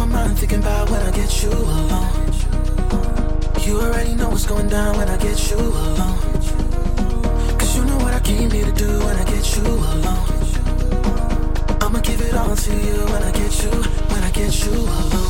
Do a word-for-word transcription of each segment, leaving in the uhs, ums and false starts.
my mind thinking about when I get you alone. You already know what's going down when I get you alone. Cause you know what I came here to do when I get you alone. I'ma give it all to you when I get you, when I get you alone.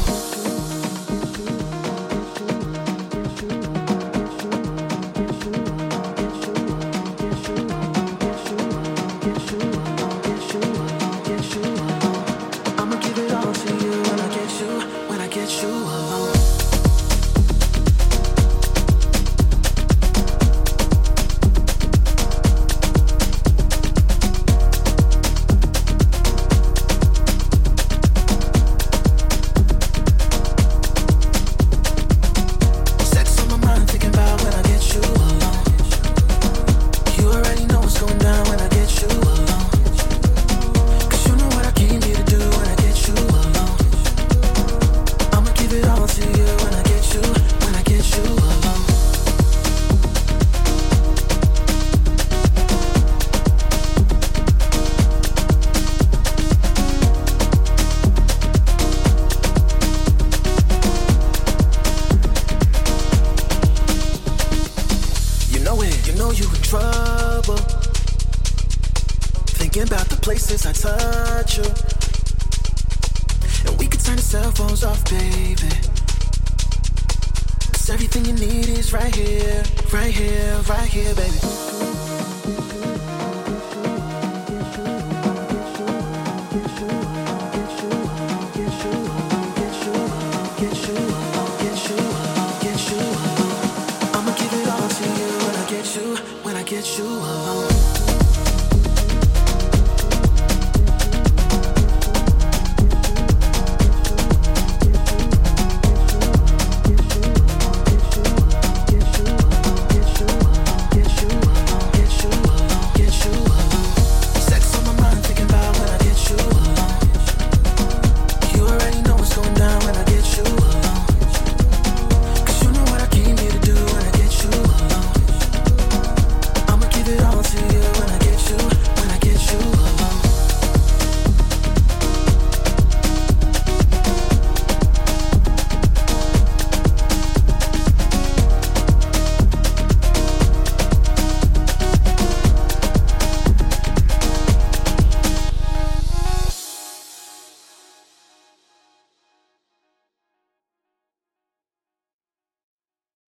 Everything you need is right here, right here, right here, baby.